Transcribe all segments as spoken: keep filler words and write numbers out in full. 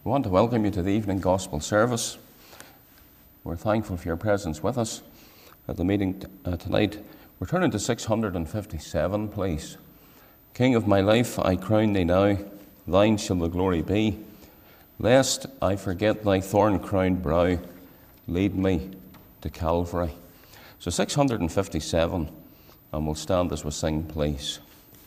We want to welcome you to the evening gospel service. We're thankful for your presence with us at the meeting uh, tonight. We're turning to six hundred fifty-seven, please. King of my life, I crown thee now, thine shall the glory be. Lest I forget thy thorn-crowned brow, lead me to Calvary. So six hundred fifty-seven, and we'll stand as we sing, please.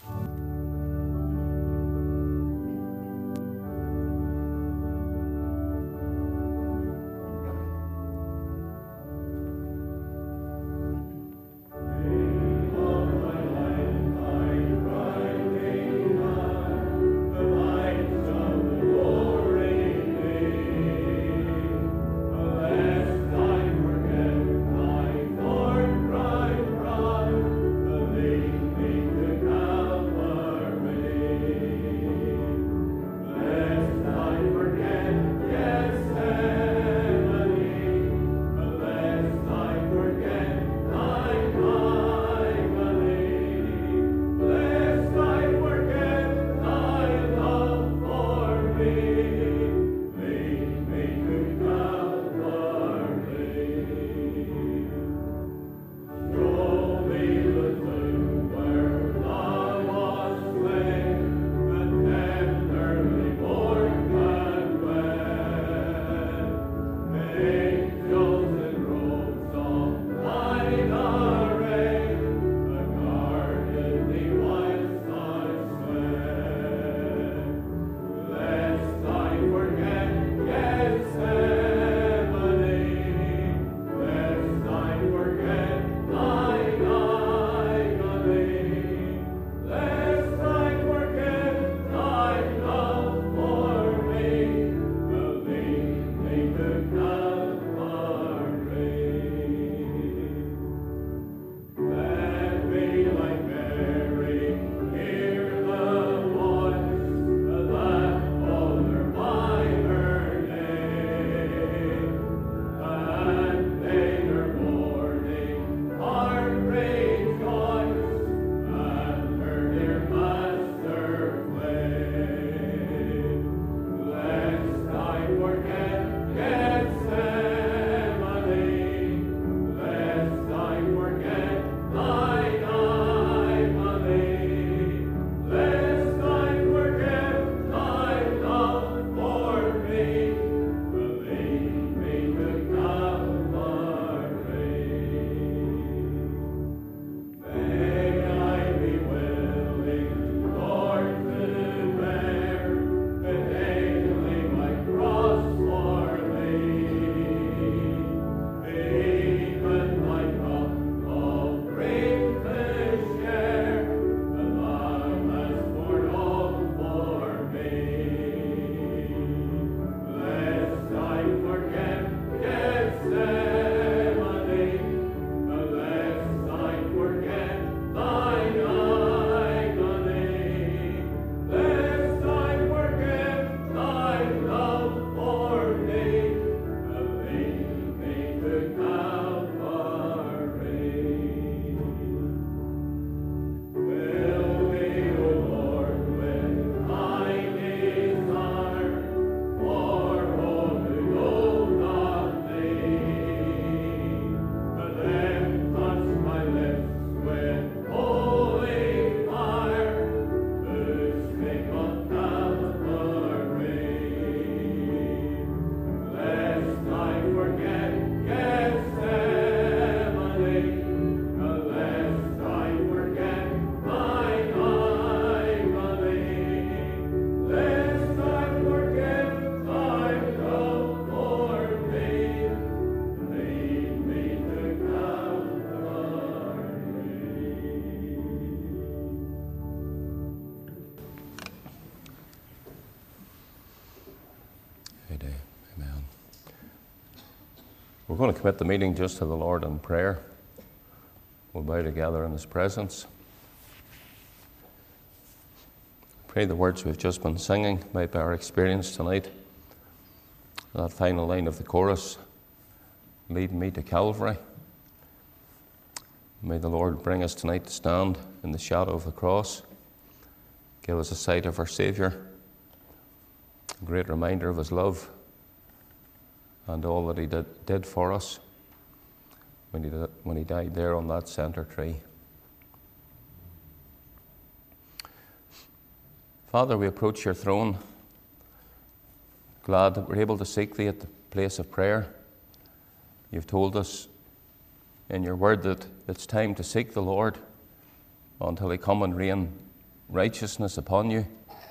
We're going to commit the meeting just to the Lord in prayer. We'll bow together in His presence. Pray the words we've just been singing might be our experience tonight. That final line of the chorus, lead me to Calvary. May the Lord bring us tonight to stand in the shadow of the cross, give us a sight of our Saviour, a great reminder of his love and all that he did, did for us when he, did, when he died there on that center tree. Father, we approach your throne, glad that we're able to seek thee at the place of prayer. You've told us in your word that it's time to seek the Lord until he come and rain righteousness upon you.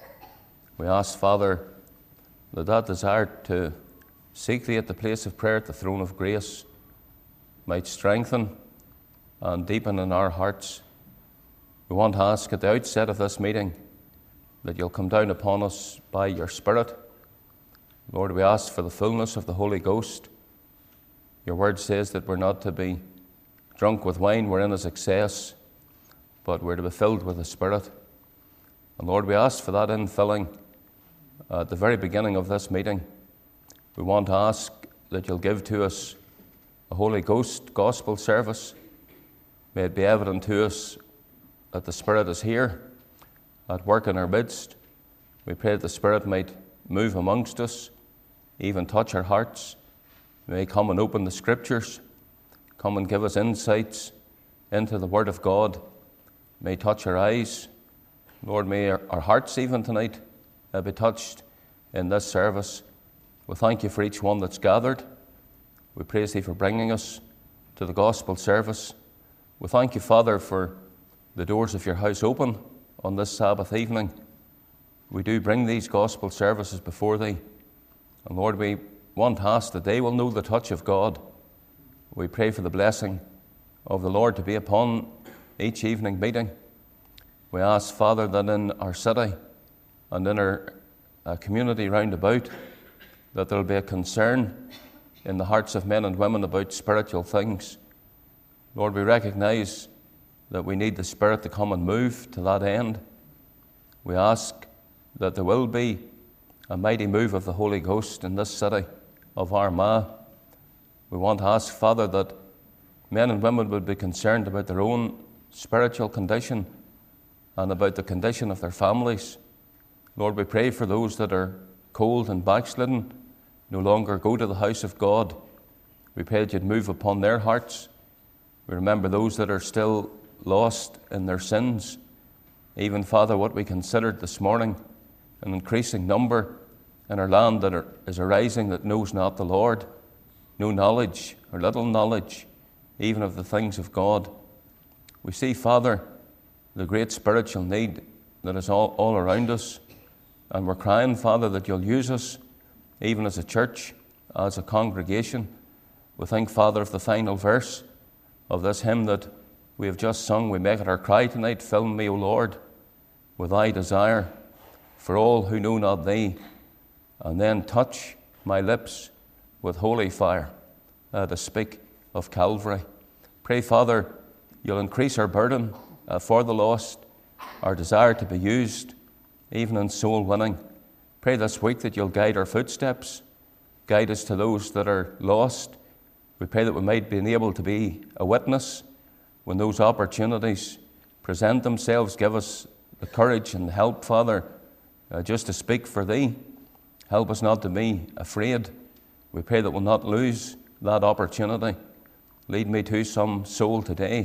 We ask, Father, that that desire to seek thee at the place of prayer, at the throne of grace, might strengthen and deepen in our hearts. We want to ask at the outset of this meeting that you'll come down upon us by your Spirit. Lord, we ask for the fullness of the Holy Ghost. Your word says that we're not to be drunk with wine wherein is excess, but we're to be filled with the Spirit. And Lord, we ask for that infilling at the very beginning of this meeting. We want to ask that you'll give to us a Holy Ghost gospel service. May it be evident to us that the Spirit is here at work in our midst. We pray that the Spirit might move amongst us, even touch our hearts. May he come and open the Scriptures, come and give us insights into the Word of God. May he touch our eyes. Lord, may our, our hearts even tonight uh, be touched in this service. We thank you for each one that's gathered. We praise thee for bringing us to the gospel service. We thank you, Father, for the doors of your house open on this Sabbath evening. We do bring these gospel services before thee. And Lord, we want to ask that they will know the touch of God. We pray for the blessing of the Lord to be upon each evening meeting. We ask, Father, that in our city and in our uh, community round about, that there will be a concern in the hearts of men and women about spiritual things. Lord, we recognize that we need the Spirit to come and move to that end. We ask that there will be a mighty move of the Holy Ghost in this city of Armagh. We want to ask, Father, that men and women would be concerned about their own spiritual condition and about the condition of their families. Lord, we pray for those that are cold and backslidden, no longer go to the house of God. We pray that you'd move upon their hearts. We remember those that are still lost in their sins. Even, Father, what we considered this morning, an increasing number in our land that are, is arising that knows not the Lord, no knowledge or little knowledge, even of the things of God. We see, Father, the great spiritual need that is all, all around us, and we're crying, Father, that you'll use us, even as a church, as a congregation. We think, Father, of the final verse of this hymn that we have just sung. We make it our cry tonight: fill me, O Lord, with thy desire for all who know not thee, and then touch my lips with holy fire uh, to speak of Calvary. Pray, Father, you'll increase our burden uh, for the lost, our desire to be used even in soul winning. Pray this week that you'll guide our footsteps, guide us to those that are lost. We pray that we might be able to be a witness when those opportunities present themselves. Give us the courage and the help, Father, uh, just to speak for thee. Help us not to be afraid. We pray that we'll not lose that opportunity. Lead me to some soul today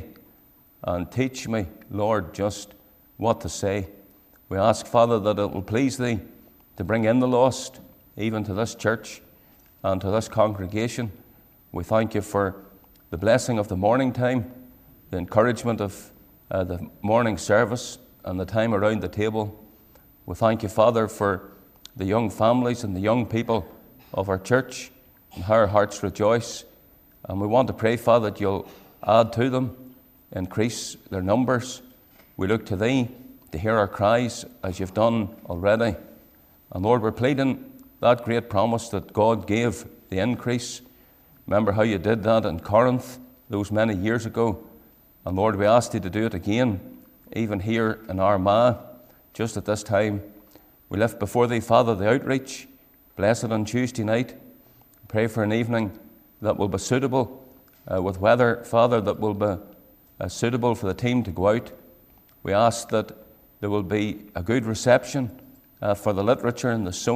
and teach me, Lord, just what to say. We ask, Father, that it will please thee to bring in the lost, even to this church and to this congregation. We thank you for the blessing of the morning time, the encouragement of uh, the morning service and the time around the table. We thank you, Father, for the young families and the young people of our church and how our hearts rejoice. And we want to pray, Father, that you'll add to them, increase their numbers. We look to thee to hear our cries as you've done already. And Lord, we're pleading that great promise that God gave, the increase. Remember how you did that in Corinth those many years ago. And Lord, we ask you to do it again, even here in Armagh, just at this time. We lift before thee, Father, the outreach. Bless it on Tuesday night. Pray for an evening that will be suitable, uh, with weather, Father, that will be uh, suitable for the team to go out. We ask that there will be a good reception uh, for the literature and the sowing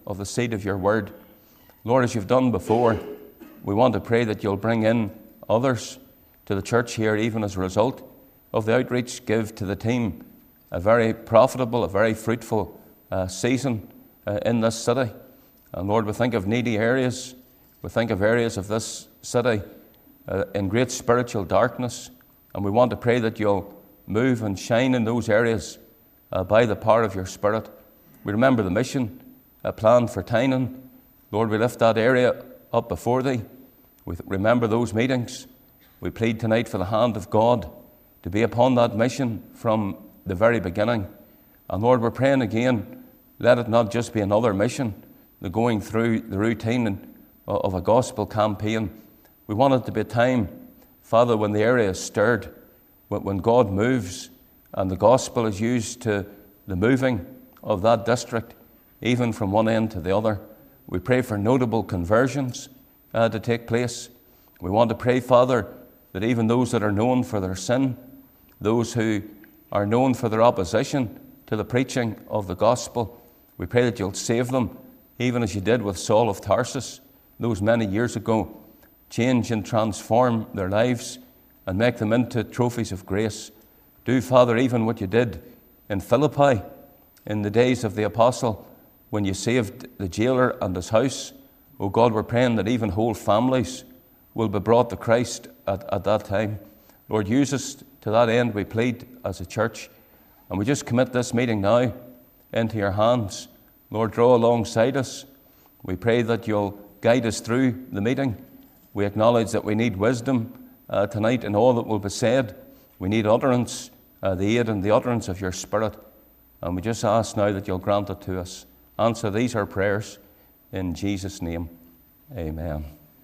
of the seed of your word. Lord, as you've done before, we want to pray that you'll bring in others to the church here, even as a result of the outreach. Give to the team a very profitable, a very fruitful uh, season uh, in this city. And Lord, we think of needy areas. We think of areas of this city uh, in great spiritual darkness. And we want to pray that you'll move and shine in those areas uh, by the power of your Spirit. We remember the mission uh, plan for Tynan. Lord, we lift that area up before thee. We remember those meetings. We plead tonight for the hand of God to be upon that mission from the very beginning. And Lord, we're praying again, let it not just be another mission, the going through the routine of a gospel campaign. We want it to be a time, Father, when the area is stirred, when God moves and the gospel is used to the moving of that district, even from one end to the other. We pray for notable conversions uh, to take place. We want to pray, Father, that even those that are known for their sin, those who are known for their opposition to the preaching of the gospel, we pray that you'll save them, even as you did with Saul of Tarsus those many years ago. Change and transform their lives and make them into trophies of grace. Do, Father, even what you did in Philippi in the days of the apostle when you saved the jailer and his house. Oh God, we're praying that even whole families will be brought to Christ at, at that time. Lord, use us to that end, we plead as a church. And we just commit this meeting now into your hands. Lord, draw alongside us. We pray that you'll guide us through the meeting. We acknowledge that we need wisdom uh, tonight in all that will be said. We need utterance, uh, the aid and the utterance of your Spirit. And we just ask now that you'll grant it to us. Answer these our prayers in Jesus' name. Amen.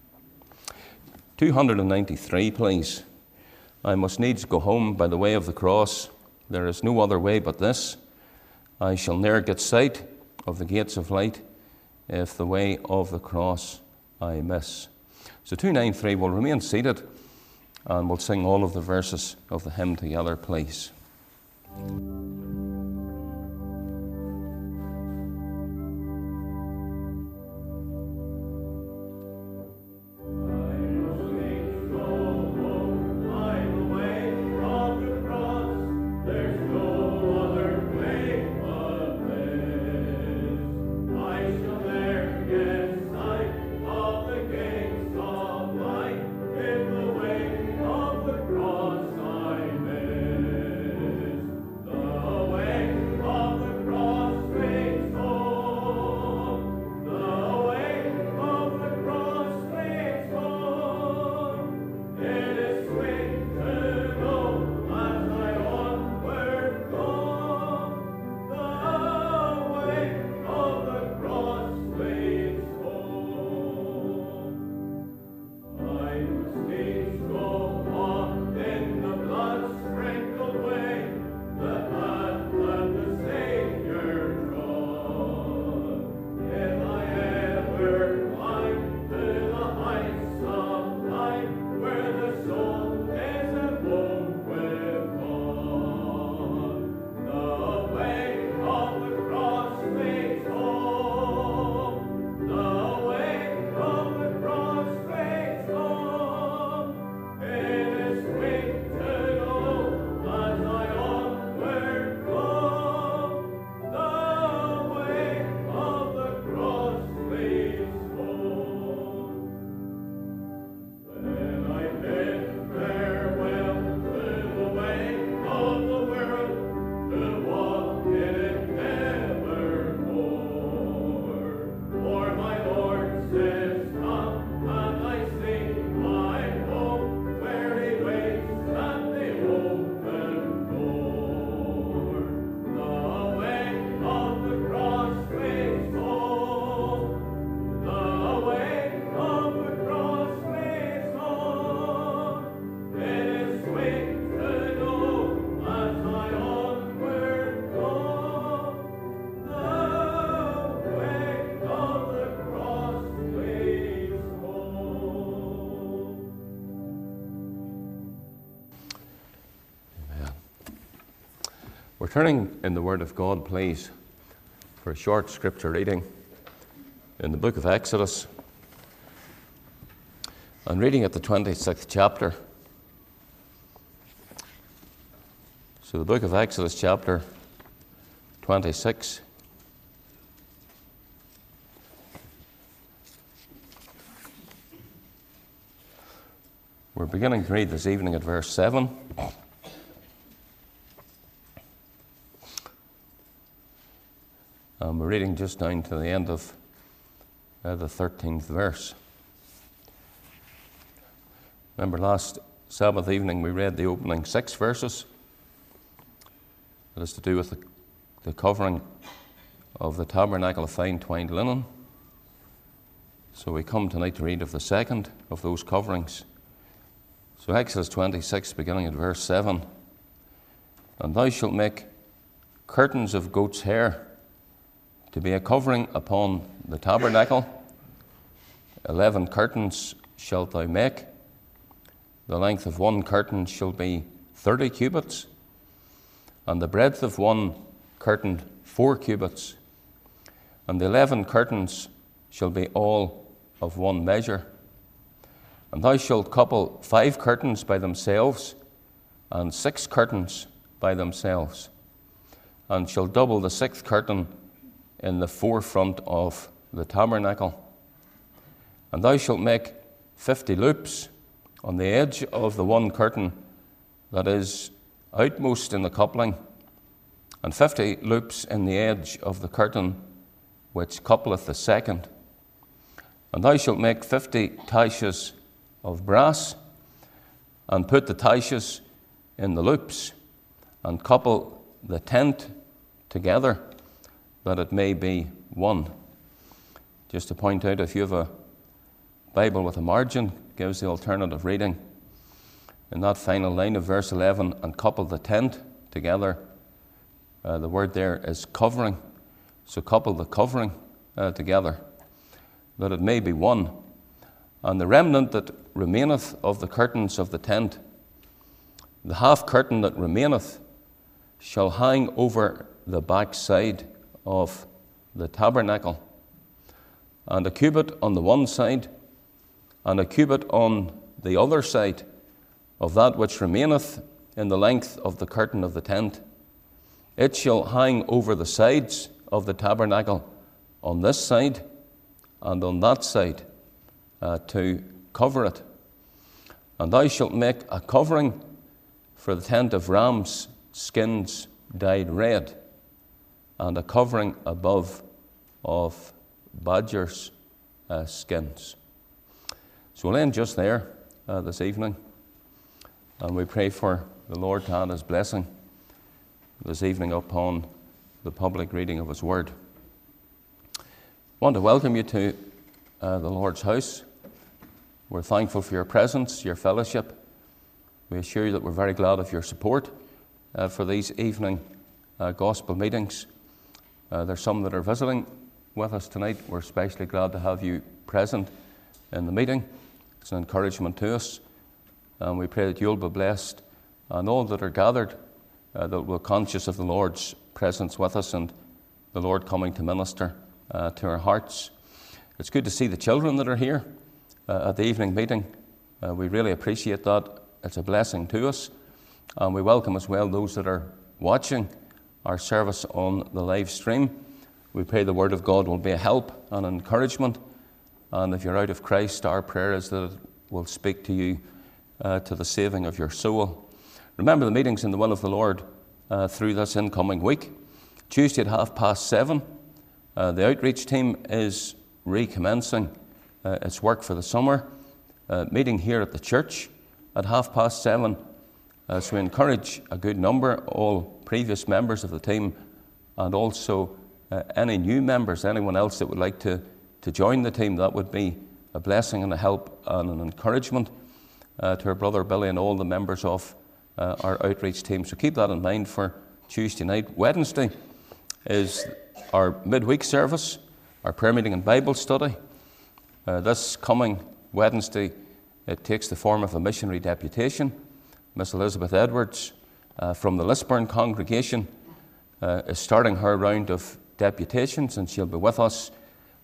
two ninety-three, please. I must needs go home by the way of the cross. There is no other way but this. I shall ne'er get sight of the gates of light if the way of the cross I miss. So two ninety-three, will remain seated and we'll sing all of the verses of the hymn together, please. We're turning in the Word of God, please, for a short scripture reading in the book of Exodus and reading at the twenty-sixth chapter. So the book of Exodus chapter twenty-six. We're beginning to read this evening at verse seven. And we're reading just down to the end of uh, the thirteenth verse. Remember last Sabbath evening we read the opening six verses. That is to do with the, the covering of the tabernacle of fine twined linen. So we come tonight to read of the second of those coverings. So Exodus twenty-six, beginning at verse seven. And thou shalt make curtains of goat's hair to be a covering upon the tabernacle. Eleven curtains shalt thou make. The length of one curtain shall be thirty cubits, and the breadth of one curtain four cubits. And the eleven curtains shall be all of one measure. And thou shalt couple five curtains by themselves, and six curtains by themselves, and shall double the sixth curtain in the forefront of the tabernacle. And thou shalt make fifty loops on the edge of the one curtain that is outmost in the coupling, and fifty loops in the edge of the curtain which coupleth the second. And thou shalt make fifty taches of brass, and put the taches in the loops, and couple the tent together, that it may be one. Just to point out, if you have a Bible with a margin, gives the alternative reading. In that final line of verse eleven, and couple the tent together, uh, the word there is covering. So couple the covering uh, together, that it may be one. And the remnant that remaineth of the curtains of the tent, the half curtain that remaineth, shall hang over the back side of the tabernacle, and a cubit on the one side, and a cubit on the other side of that which remaineth in the length of the curtain of the tent. It shall hang over the sides of the tabernacle on this side and on that side, uh, to cover it. And thou shalt make a covering for the tent of rams' skins dyed red, and a covering above of badgers' uh, skins. So we'll end just there uh, this evening, and we pray for the Lord to add His blessing this evening upon the public reading of His Word. I want to welcome you to uh, the Lord's house. We're thankful for your presence, your fellowship. We assure you that we're very glad of your support uh, for these evening uh, gospel meetings. Uh, there's some that are visiting with us tonight. We're especially glad to have you present in the meeting. It's an encouragement to us, and we pray that you'll be blessed, and all that are gathered, uh, that we're conscious of the Lord's presence with us and the Lord coming to minister uh, to our hearts. It's good to see the children that are here uh, at the evening meeting. Uh, we really appreciate that. It's a blessing to us, and we welcome as well those that are watching our service on the live stream. We pray the Word of God will be a help and encouragement, and if you're out of Christ, our prayer is that it will speak to you uh, to the saving of your soul. Remember the meetings in the will of the Lord uh, through this incoming week. Tuesday at half past seven, uh, the outreach team is recommencing uh, its work for the summer, uh, meeting here at the church at half past seven. Uh, so we encourage a good number, all previous members of the team, and also uh, any new members, anyone else that would like to, to join the team. That would be a blessing and a help and an encouragement uh, to our brother Billy and all the members of uh, our outreach team. So keep that in mind for Tuesday night. Wednesday is our midweek service, our prayer meeting and Bible study. Uh, this coming Wednesday, it takes the form of a missionary deputation. Miss Elizabeth Edwards uh, from the Lisburn congregation uh, is starting her round of deputations, and she'll be with us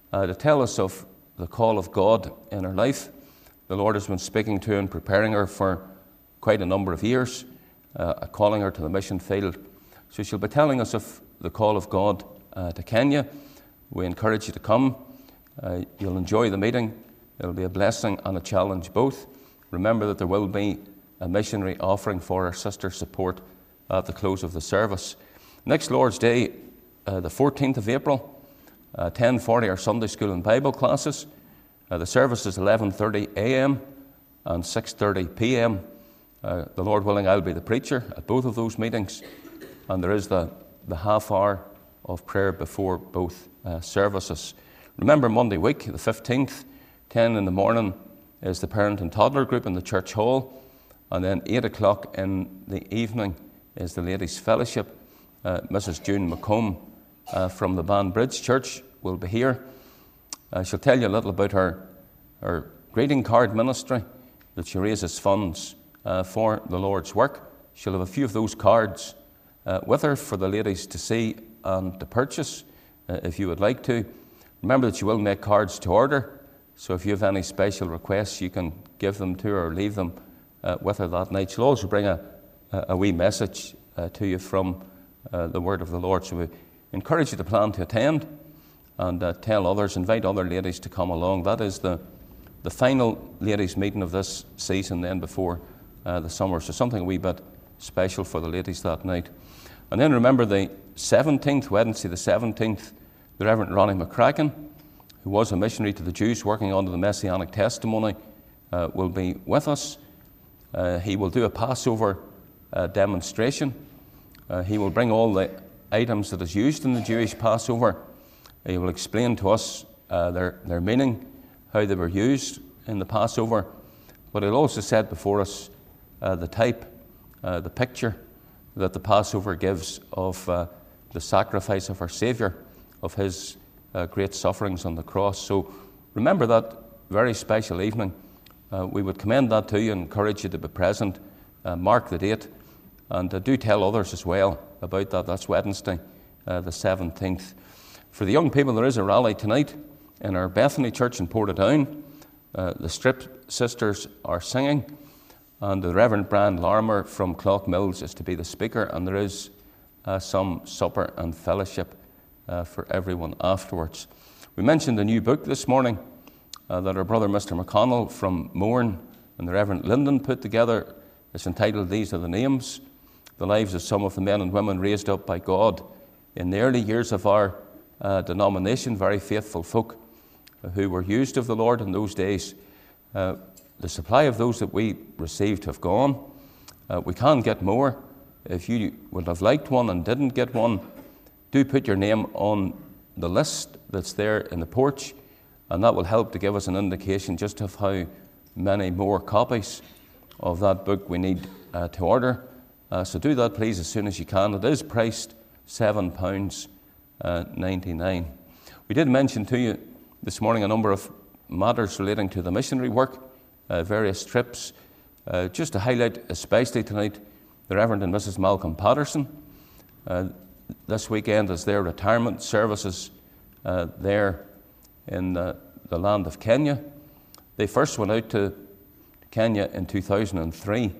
uh, to tell us of the call of God in her life. The Lord has been speaking to her and preparing her for quite a number of years, uh, calling her to the mission field. So she'll be telling us of the call of God uh, to Kenya. We encourage you to come. Uh, you'll enjoy the meeting. It'll be a blessing and a challenge both. Remember that there will be a missionary offering for our sister support at the close of the service. Next Lord's Day, uh, the fourteenth of April, uh, ten forty are Sunday school and Bible classes. Uh, the service is eleven thirty a.m. and six thirty p.m. Uh, the Lord willing, I'll be the preacher at both of those meetings. And there is the, the half hour of prayer before both uh, services. Remember Monday week, the fifteenth, ten in the morning is the parent and toddler group in the church hall. And then eight o'clock in the evening is the ladies' fellowship. Uh, Missus June McComb uh, from the Banbridge Church will be here. Uh, she'll tell you a little about her, her greeting card ministry, that she raises funds uh, for the Lord's work. She'll have a few of those cards uh, with her for the ladies to see and to purchase uh, if you would like to. Remember that you will make cards to order, so if you have any special requests, you can give them to her or leave them uh, with her that night. She'll also bring a, a, a wee message uh, to you from uh, the word of the Lord. So we encourage you to plan to attend and uh, tell others, invite other ladies to come along. That is the, the final ladies' meeting of this season then before uh, the summer. So something a wee bit special for the ladies that night. And then remember the seventeenth, Wednesday the seventeenth, the Reverend Ronnie McCracken, who was a missionary to the Jews working under the Messianic testimony, uh, will be with us. Uh, he will do a Passover uh, demonstration. Uh, he will bring all the items that is used in the Jewish Passover. He will explain to us uh, their, their meaning, how they were used in the Passover. But he'll also set before us uh, the type, uh, the picture that the Passover gives of uh, the sacrifice of our Saviour, of his uh, great sufferings on the cross. So remember that very special evening. Uh, we would commend that to you and encourage you to be present. Uh, mark the date, and uh, do tell others as well about that. That's Wednesday, uh, the seventeenth. For the young people, there is a rally tonight in our Bethany Church in Portadown. Uh, the Strip Sisters are singing, and the Reverend Brian Larmer from Clough-Mills is to be the speaker, and there is uh, some supper and fellowship uh, for everyone afterwards. We mentioned a new book this morning uh, that our brother Mister McConnell from Mourne and the Reverend Linden put together. It's entitled These Are the Names, the lives of some of the men and women raised up by God in the early years of our uh, denomination, very faithful folk who were used of the Lord in those days. Uh, the supply of those that we received have gone. Uh, we can get more. If you would have liked one and didn't get one, do put your name on the list that's there in the porch, and that will help to give us an indication just of how many more copies of that book we need uh, to order. Uh, so do that, please, as soon as you can. It is priced seven pounds ninety-nine. We did mention to you this morning a number of matters relating to the missionary work, uh, various trips. Uh, just to highlight especially tonight, the Reverend and Missus Malcolm Patterson. Uh, this weekend is their retirement services uh, there in the, the land of Kenya. They first went out to Kenya in two thousand three,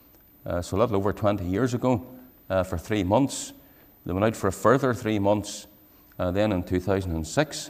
uh, so a little over twenty years ago, uh, for three months. They went out for a further three months uh, then in two thousand six,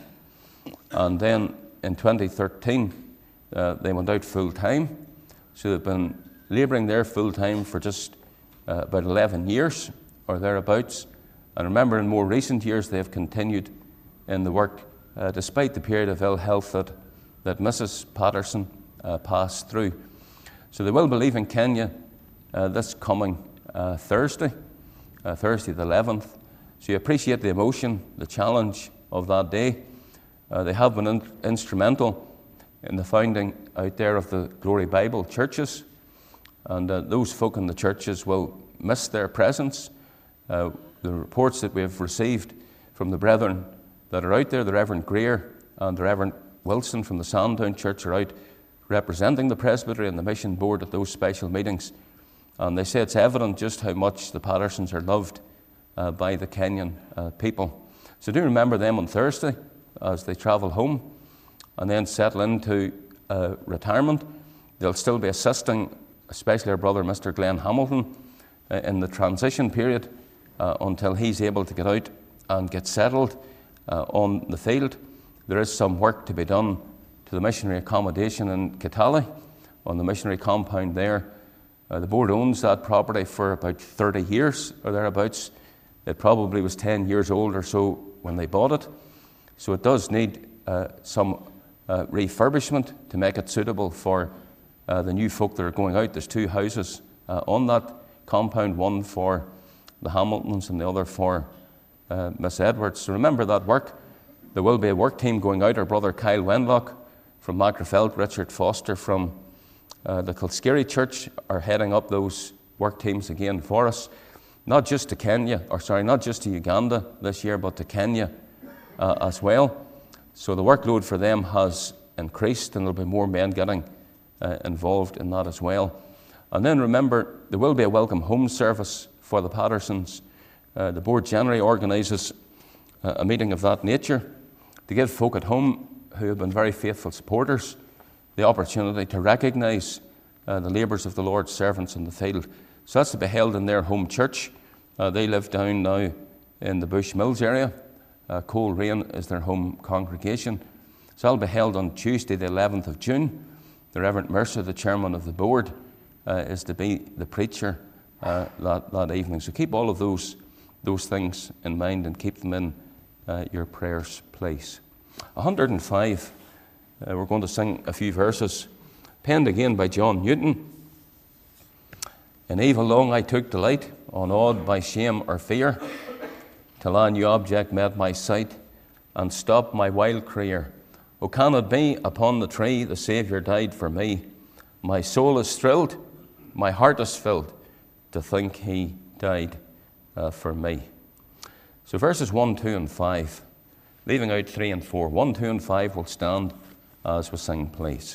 and then in twenty thirteen uh, they went out full-time. So they've been labouring there full-time for just uh, about eleven years or thereabouts. And remember, in more recent years they have continued in the work uh, despite the period of ill health that, that Missus Patterson uh, passed through. So they will be leaving Kenya uh, this coming uh, Thursday, uh, Thursday the eleventh. So you appreciate the emotion, the challenge of that day. Uh, they have been in- instrumental in the founding out there of the Glory Bible churches, and uh, those folk in the churches will miss their presence. Uh, the reports that we have received from the brethren that are out there, the Reverend Greer and the Reverend Wilson from the Sandown Church are out representing the presbytery and the mission board at those special meetings. And they say it's evident just how much the Pattersons are loved uh, by the Kenyan uh, people. So do remember them on Thursday as they travel home and then settle into uh, retirement. They'll still be assisting, especially our brother Mister Glenn Hamilton, uh, in the transition period uh, until he's able to get out and get settled uh, on the field. There is some work to be done to the missionary accommodation in Kitale, on the missionary compound there. Uh, the board owns that property for about thirty years or thereabouts. It probably was ten years old or so when they bought it. So it does need uh, some uh, refurbishment to make it suitable for uh, the new folk that are going out. There's two houses uh, on that compound, one for the Hamiltons and the other for uh, Miss Edwards. So remember that work. There will be a work team going out. Our brother Kyle Wenlock from Magherafelt, Richard Foster from uh, the Kilskerry Church are heading up those work teams again for us. Not just to Kenya, or sorry, not just to Uganda this year, but to Kenya uh, as well. So the workload for them has increased, and there'll be more men getting uh, involved in that as well. And then remember, there will be a welcome home service for the Pattersons. Uh, the board generally organises uh, a meeting of that nature to give folk at home who have been very faithful supporters the opportunity to recognise uh, the labours of the Lord's servants in the field. So that's to be held in their home church. Uh, they live down now in the Bush Mills area. Uh, Coleraine is their home congregation. So that'll be held on Tuesday, the eleventh of June. The Reverend Mercer, the chairman of the board, uh, is to be the preacher uh, that, that evening. So keep all of those, those things in mind and keep them in uh, your prayers, please. one hundred and five, uh, we're going to sing a few verses, penned again by John Newton. In evil long I took delight, unawed by shame or fear, till a new object met my sight and stopped my wild career. O can it be upon the tree the Saviour died for me? My soul is thrilled, my heart is filled, to think he died uh, for me. So verses one, two and five, leaving out three and four. one, two and five will stand as we sing, please.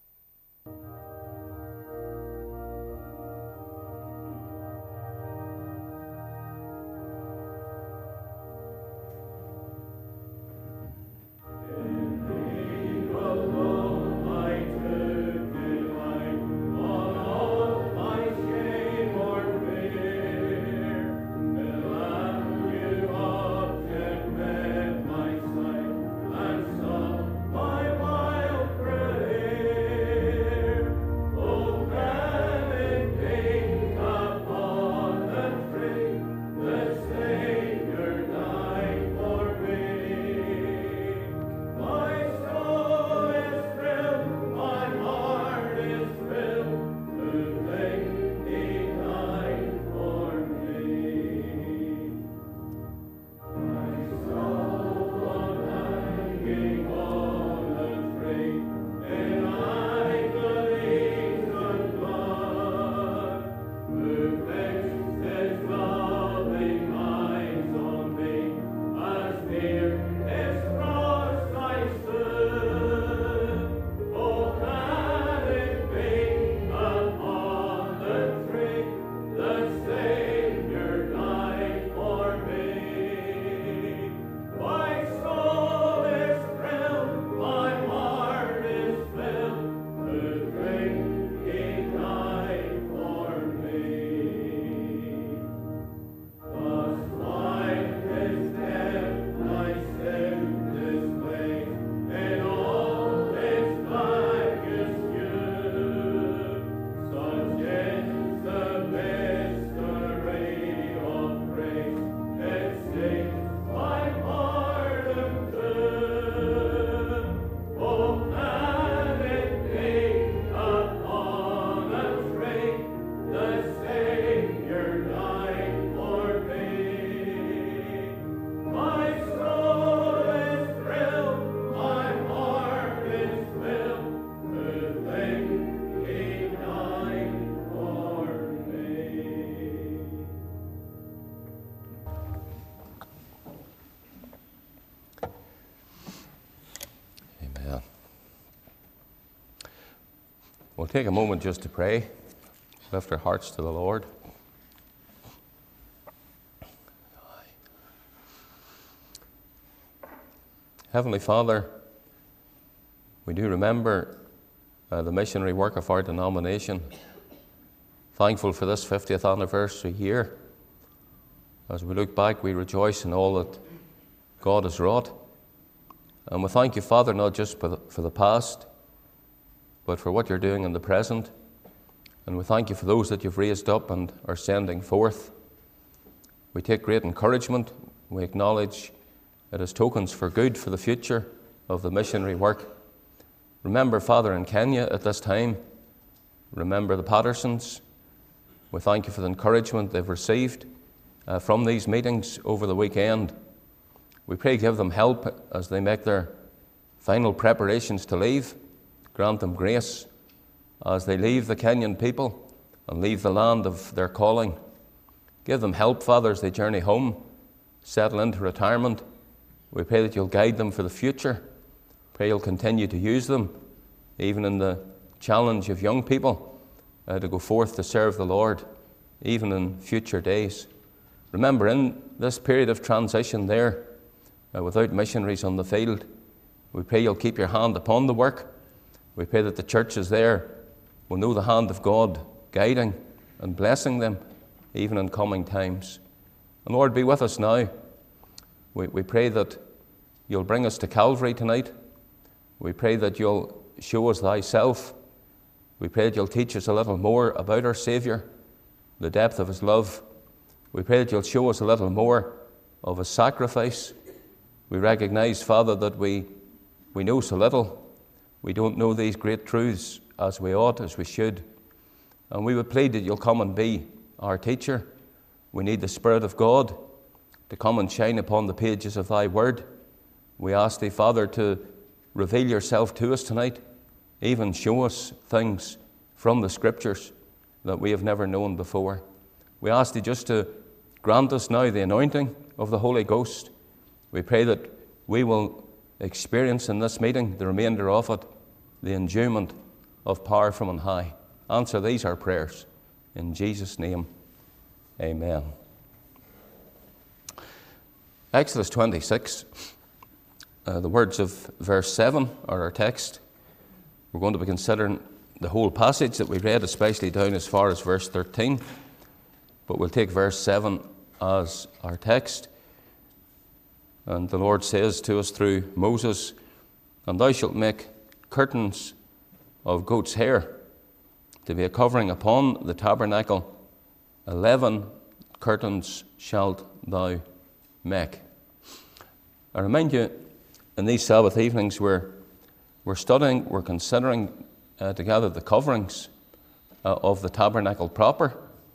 We'll take a moment just to pray, lift our hearts to the Lord. Heavenly Father, we do remember uh, the missionary work of our denomination. Thankful for this fiftieth anniversary year. As we look back, we rejoice in all that God has wrought. And we thank you, Father, not just for the, for the past, but for what you're doing in the present. And we thank you for those that you've raised up and are sending forth. We take great encouragement. We acknowledge it as tokens for good for the future of the missionary work. Remember, Father, in Kenya at this time. Remember the Pattersons. We thank you for the encouragement they've received uh, from these meetings over the weekend. We pray give them help as they make their final preparations to leave. Grant them grace as they leave the Kenyan people and leave the land of their calling. Give them help, Father, as they journey home, settle into retirement. We pray that you'll guide them for the future. Pray you'll continue to use them, even in the challenge of young people, uh, to go forth to serve the Lord, even in future days. Remember, in this period of transition there, uh, without missionaries on the field, we pray you'll keep your hand upon the work. We pray that the churches there will know the hand of God guiding and blessing them, even in coming times. And Lord, be with us now. We, we pray that you'll bring us to Calvary tonight. We pray that you'll show us thyself. We pray that you'll teach us a little more about our Saviour, the depth of his love. We pray that you'll show us a little more of his sacrifice. We recognize, Father, that we, we know so little. We don't know these great truths as we ought, as we should. And we would plead that you'll come and be our teacher. We need the Spirit of God to come and shine upon the pages of thy word. We ask thee, Father, to reveal yourself to us tonight, even show us things from the Scriptures that we have never known before. We ask thee just to grant us now the anointing of the Holy Ghost. We pray that we will experience in this meeting, the remainder of it, the enduement of power from on high. Answer these our prayers. In Jesus' name, amen. Exodus twenty-six, uh, the words of verse seven are our text. We're going to be considering the whole passage that we read, especially down as far as verse thirteen. But we'll take verse seven as our text. And the Lord says to us through Moses, "And thou shalt make curtains of goat's hair to be a covering upon the tabernacle. Eleven curtains shalt thou make." I remind you, in these Sabbath evenings, we're, we're studying, we're considering uh, together the coverings uh, of the tabernacle proper.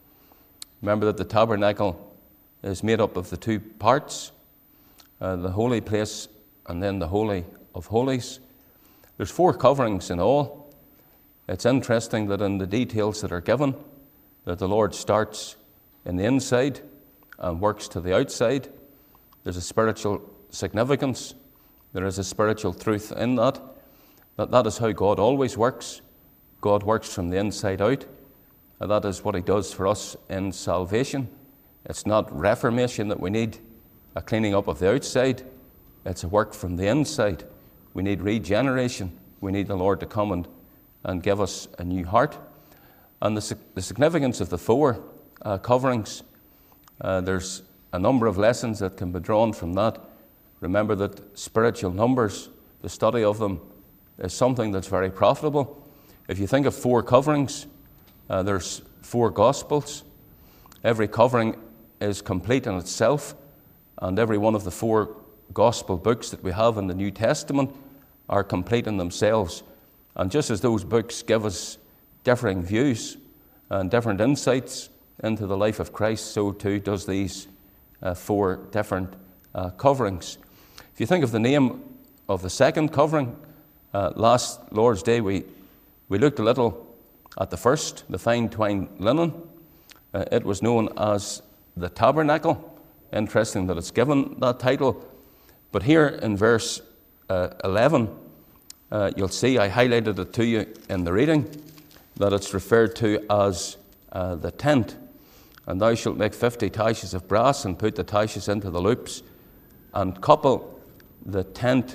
Remember that the tabernacle is made up of the two parts, uh, the holy place and then the Holy of Holies. There's four coverings in all. It's interesting that in the details that are given, that the Lord starts in the inside and works to the outside. There's a spiritual significance. There is a spiritual truth in that. That that is how God always works. God works from the inside out. And that is what he does for us in salvation. It's not reformation that we need, a cleaning up of the outside. It's a work from the inside. We need regeneration. We need the Lord to come and, and give us a new heart. And the, the significance of the four uh, coverings, uh, there's a number of lessons that can be drawn from that. Remember that spiritual numbers, the study of them, is something that's very profitable. If you think of four coverings, uh, there's four Gospels. Every covering is complete in itself, and every one of the four Gospel books that we have in the New Testament are complete in themselves. And just as those books give us differing views and different insights into the life of Christ, so too does these uh, four different uh, coverings. If you think of the name of the second covering, uh, last Lord's Day we, we looked a little at the first, the fine twined linen. Uh, it was known as the tabernacle. Interesting that it's given that title. But here in verse uh, eleven, uh, you'll see I highlighted it to you in the reading, that it's referred to as uh, the tent. "And thou shalt make fifty taches of brass, and put the taches into the loops, and couple the tent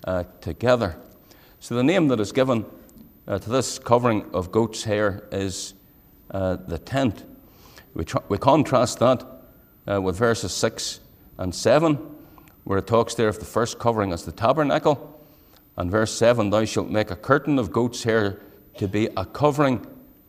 uh, together. So the name that is given uh, to this covering of goat's hair is uh, the tent. We, tr- we contrast that uh, with verses six and seven, where it talks there of the first covering as the tabernacle. And verse seven, thou shalt make a curtain of goat's hair to be a covering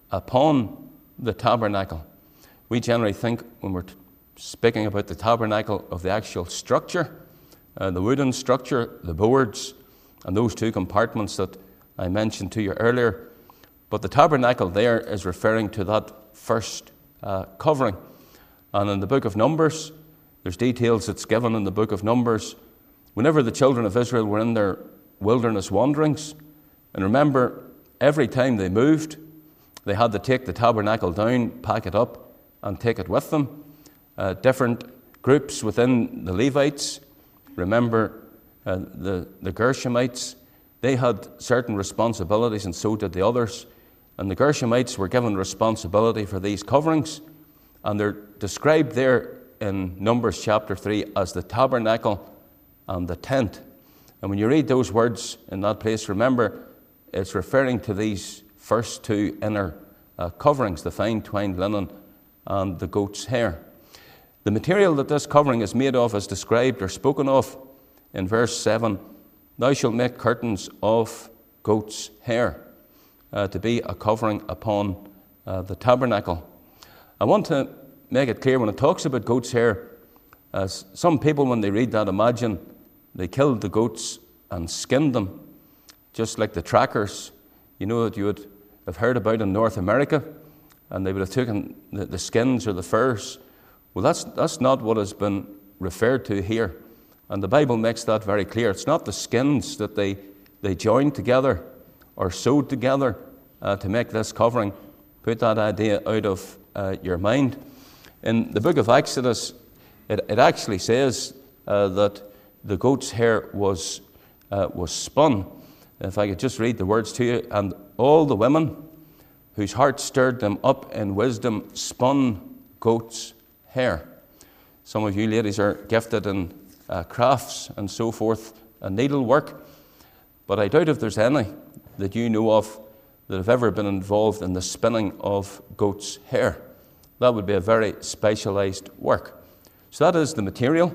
upon the tabernacle. We generally think, when we're t- speaking about the tabernacle, of the actual structure, uh, the wooden structure, the boards, and those two compartments that I mentioned to you earlier. But the tabernacle there is referring to that first uh, covering. And in the book of Numbers, there's details that's given in the book of Numbers. Whenever the children of Israel were in their wilderness wanderings, and remember, every time they moved, they had to take the tabernacle down, pack it up, and take it with them. Uh, different groups within the Levites, remember uh, the, the Gershonites, they had certain responsibilities, and so did the others. And the Gershonites were given responsibility for these coverings, and they're described there in Numbers chapter three as the tabernacle and the tent. And when you read those words in that place, remember, it's referring to these first two inner uh, coverings, the fine twined linen and the goat's hair. The material that this covering is made of is described or spoken of in verse seven. Thou shalt make curtains of goat's hair uh, to be a covering upon uh, the tabernacle. I want to make it clear when it talks about goat's hair, uh, some people, when they read that, imagine they killed the goats and skinned them, just like the trackers, you know, that you would have heard about in North America, and they would have taken the, the skins or the furs. Well, that's, that's not what has been referred to here. And the Bible makes that very clear. It's not the skins that they, they joined together or sewed together uh, to make this covering. Put that idea out of uh, your mind. In the book of Exodus, it, it actually says uh, that the goat's hair was, uh, was spun. If I could just read the words to you. And all the women whose hearts stirred them up in wisdom spun goat's hair. Some of you ladies are gifted in uh, crafts and so forth, and needlework, but I doubt if there's any that you know of that have ever been involved in the spinning of goat's hair. That would be a very specialized work. So that is the material.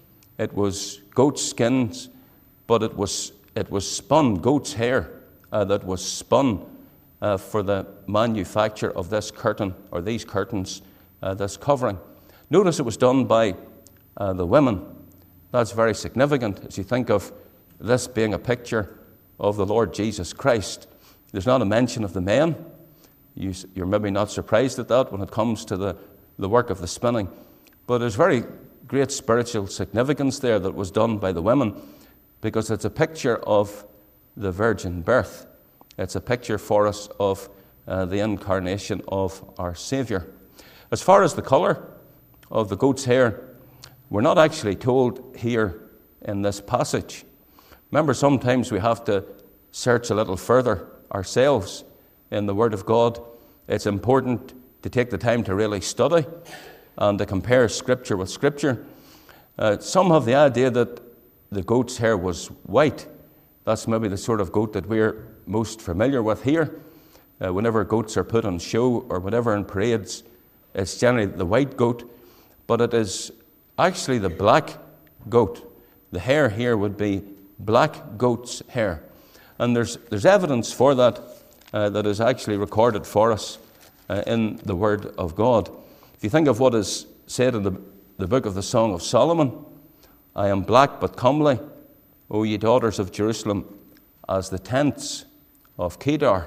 It was goat skins, but it was it was spun, goat's hair uh, that was spun uh, for the manufacture of this curtain, or these curtains, uh, this covering. Notice it was done by uh, the women. That's very significant as you think of this being a picture of the Lord Jesus Christ. There's not a mention of the men. You, you're maybe not surprised at that when it comes to the, the work of the spinning. But there's very great spiritual significance there that was done by the women, because it's a picture of the virgin birth. It's a picture for us of uh, the incarnation of our Saviour. As far as the colour of the goat's hair, we're not actually told here in this passage. Remember, sometimes we have to search a little further ourselves in the Word of God. It's important to take the time to really study and to compare Scripture with Scripture. Uh, some have the idea that the goat's hair was white. That's maybe the sort of goat that we're most familiar with here. Uh, whenever goats are put on show or whatever in parades, it's generally the white goat, but it is actually the black goat. The hair here would be black goat's hair. And there's, there's evidence for that uh, that is actually recorded for us uh, in the Word of God. If you think of what is said in the, the book of the Song of Solomon, I am black but comely, O ye daughters of Jerusalem, as the tents of Kedar,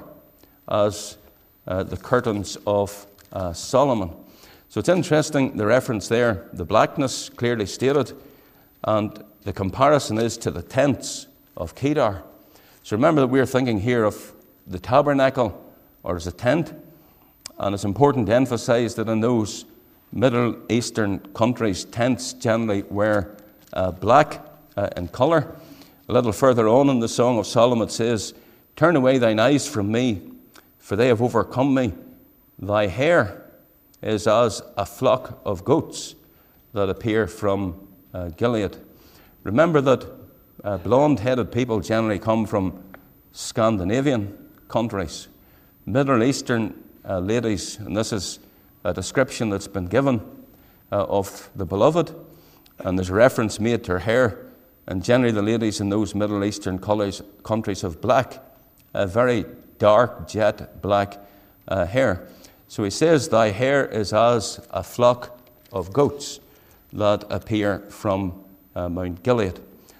as uh, the curtains of uh, Solomon. So it's interesting, the reference there, the blackness clearly stated, and the comparison is to the tents of Kedar. So remember that we're thinking here of the tabernacle or as a tent, and it's important to emphasize that in those Middle Eastern countries, tents generally were uh, black uh, in colour. A little further on in the Song of Solomon it says, turn away thine eyes from me, for they have overcome me. Thy hair is as a flock of goats that appear from uh, Gilead. Remember that Uh, blonde-headed people generally come from Scandinavian countries. Middle Eastern uh, ladies, and this is a description that's been given uh, of the beloved, and there's a reference made to her hair, and generally the ladies in those Middle Eastern colors, countries have black, uh, very dark, jet black uh, hair. So he says, thy hair is as a flock of goats that appear from uh, Mount Gilead.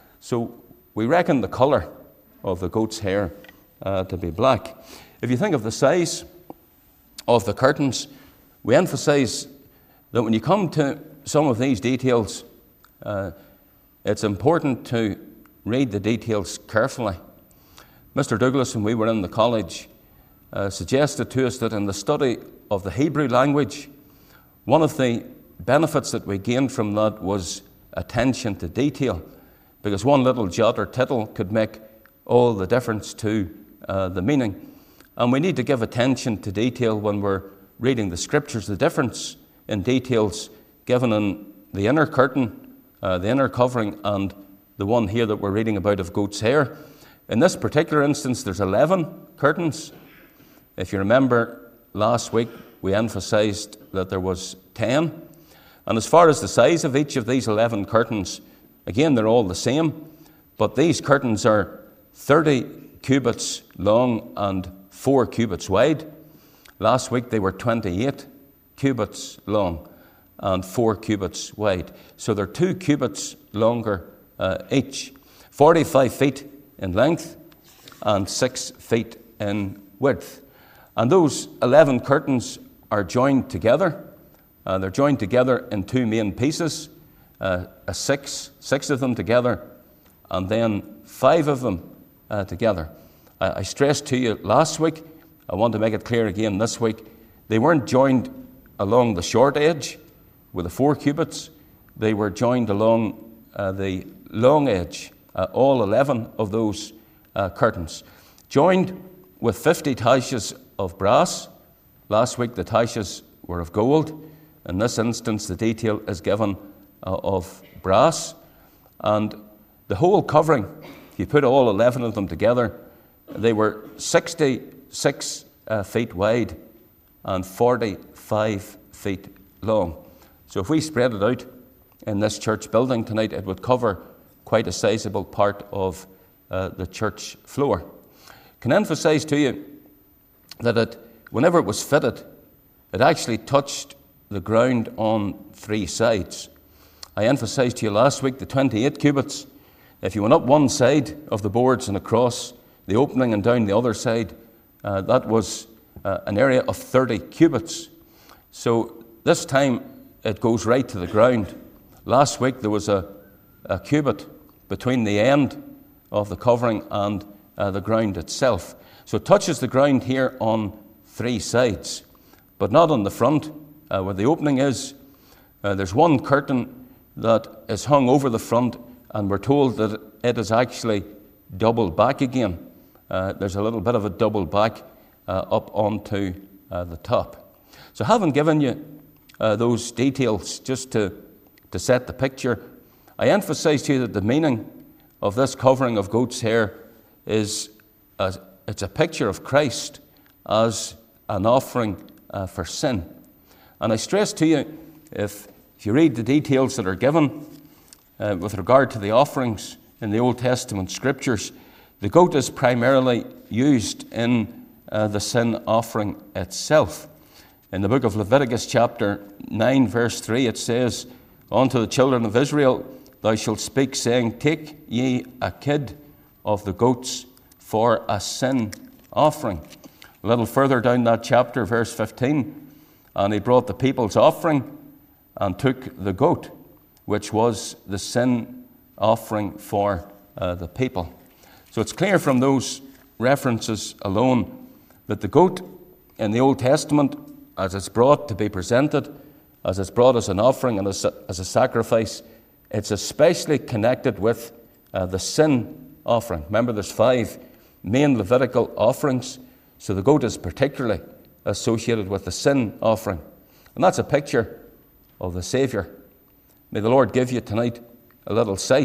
So we reckon the colour of the goat's hair uh, to be black. If you think of the size of the curtains, we emphasise that when you come to some of these details, uh, it's important to read the details carefully. Mister Douglas, when we were in the college, uh, suggested to us that in the study of the Hebrew language, one of the benefits that we gained from that was attention to detail, because one little jot or tittle could make all the difference to uh, the meaning. And we need to give attention to detail when we're reading the scriptures. The difference in details given in the inner curtain, uh, the inner covering, and the one here that we're reading about of goat's hair. In this particular instance, there's eleven curtains. If you remember, last week we emphasized that there was ten. And as far as the size of each of these eleven curtains, again, they're all the same, but these curtains are thirty cubits long and four cubits wide. Last week they were twenty-eight cubits long and four cubits wide. So they're two cubits longer uh, each, forty-five feet in length and six feet in width. And those eleven curtains are joined together. Uh, they're joined together in two main pieces, uh, a six, six of them together, and then five of them uh, together. I, I stressed to you last week, I want to make it clear again this week, they weren't joined along the short edge with the four cubits. They were joined along uh, the long edge, uh, all eleven of those uh, curtains. Joined with fifty taches of brass. Last week the taches were of gold. In this instance, the detail is given uh, of brass. And the whole covering, if you put all eleven of them together, they were sixty-six uh, feet wide and forty-five feet long. So if we spread it out in this church building tonight, it would cover quite a sizable part of uh, the church floor. I can emphasize to you that it, whenever it was fitted, it actually touched the ground on three sides. I emphasized to you last week the twenty-eight cubits. If you went up one side of the boards and across the opening and down the other side, uh, that was uh, an area of thirty cubits. So this time it goes right to the ground. Last week there was a, a cubit between the end of the covering and uh, the ground itself. So it touches the ground here on three sides, but not on the front uh, where the opening is. Uh, there's one curtain that is hung over the front, and we're told that it is actually doubled back again. Uh, there's a little bit of a double back uh, up onto uh, the top. So having given you uh, those details just to, to set the picture, I emphasize to you that the meaning of this covering of goat's hair is a, it's a picture of Christ as an offering uh, for sin. And I stress to you, if, if you read the details that are given uh, with regard to the offerings in the Old Testament scriptures, the goat is primarily used in uh, the sin offering itself. In the book of Leviticus chapter nine verse three, it says, "Unto the children of Israel thou shalt speak, saying, Take ye a kid of the goats for a sin offering." A little further down that chapter, verse fifteen, "And he brought the people's offering and took the goat, which was the sin offering for uh, the people." So it's clear from those references alone that the goat in the Old Testament, as it's brought to be presented, as it's brought as an offering and as a, as a sacrifice, it's especially connected with uh, the sin offering. Remember, there's five main Levitical offerings, so the goat is particularly associated with the sin offering. And that's a picture of the Saviour. May the Lord give you tonight a little sight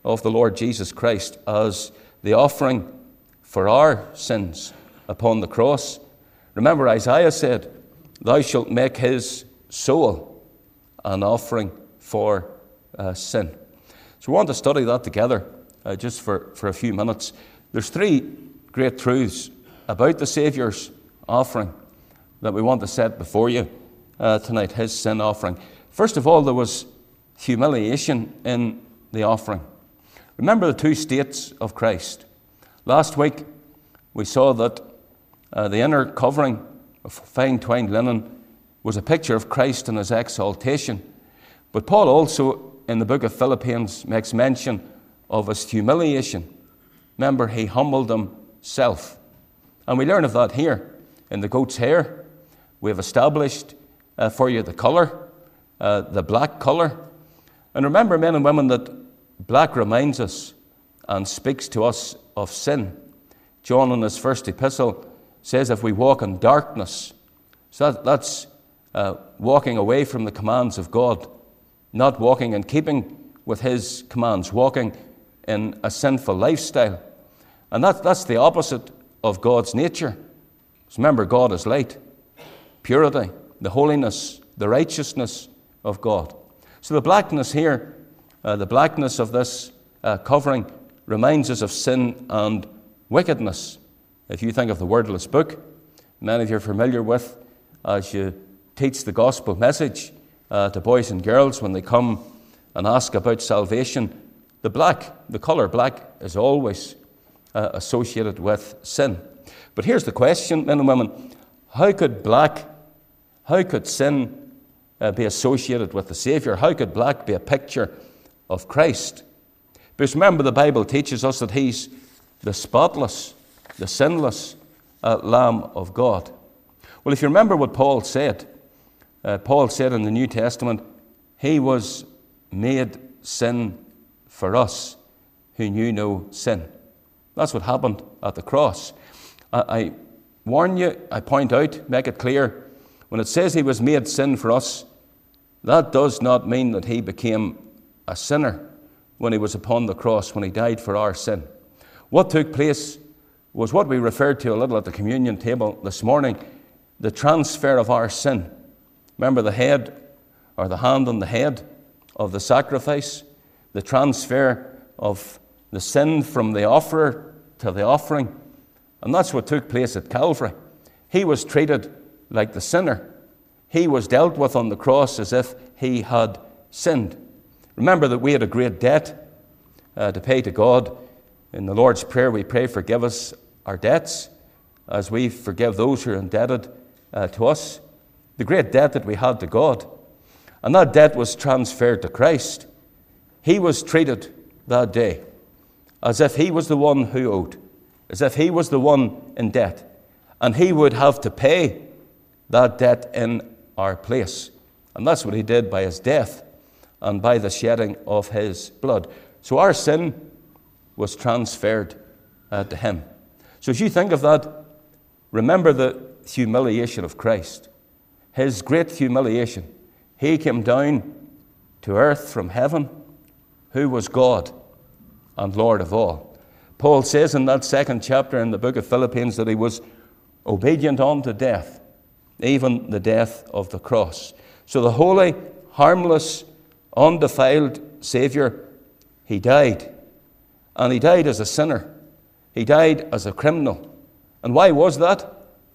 of the Lord Jesus Christ as the offering for our sins upon the cross. Remember, Isaiah said, "Thou shalt make his soul an offering for uh, sin." So we want to study that together uh, just for, for a few minutes. There's three great truths about the Saviour's offering that we want to set before you uh, tonight, his sin offering. First of all, there was humiliation in the offering. Remember the two states of Christ. Last week, we saw that uh, the inner covering of fine twined linen was a picture of Christ in his exaltation. But Paul also, in the book of Philippians, makes mention of his humiliation. Remember, he humbled himself. And we learn of that here in the goat's hair. We have established uh, for you the colour, uh, the black colour. And remember, men and women, that black reminds us and speaks to us of sin. John, in his first epistle, says if we walk in darkness, so that, that's uh, walking away from the commands of God, not walking in keeping with his commands, walking in a sinful lifestyle. And that, that's the opposite of God's nature. So remember, God is light, purity, the holiness, the righteousness of God. So the blackness here, uh, the blackness of this uh, covering reminds us of sin and wickedness. If you think of the wordless book, many of you are familiar with as you teach the gospel message uh, to boys and girls when they come and ask about salvation, the black, the colour black is always uh, associated with sin. But here's the question, men and women. How could black, how could sin uh, be associated with the Saviour? How could black be a picture of Christ? Because remember, the Bible teaches us that he's the spotless, the sinless uh, Lamb of God. Well, if you remember what Paul said, uh, Paul said in the New Testament, he was made sin for us who knew no sin. That's what happened at the cross. I, I warn you, I point out, make it clear, when it says he was made sin for us, that does not mean that he became a sinner when he was upon the cross, when he died for our sin. What took place was what we referred to a little at the communion table this morning, the transfer of our sin. Remember the head, or the hand on the head of the sacrifice, the transfer of the sin from the offerer to the offering. And that's what took place at Calvary. He was treated like the sinner. He was dealt with on the cross as if he had sinned. Remember that we had a great debt uh, to pay to God. In the Lord's Prayer, we pray, forgive us our debts as we forgive those who are indebted uh, to us. The great debt that we had to God. And that debt was transferred to Christ. He was treated that day as if he was the one who owed, as if he was the one in debt. And he would have to pay that debt in our place. And that's what he did by his death and by the shedding of his blood. So our sin was transferred uh, to him. So as you think of that, remember the humiliation of Christ. His great humiliation. He came down to earth from heaven, who was God and Lord of all. Paul says in that second chapter in the book of Philippians that he was obedient unto death, even the death of the cross. So the holy, harmless, undefiled Saviour, he died. And he died as a sinner. He died as a criminal. And why was that?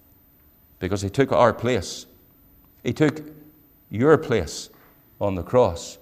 Because he took our place. He took your place on the cross.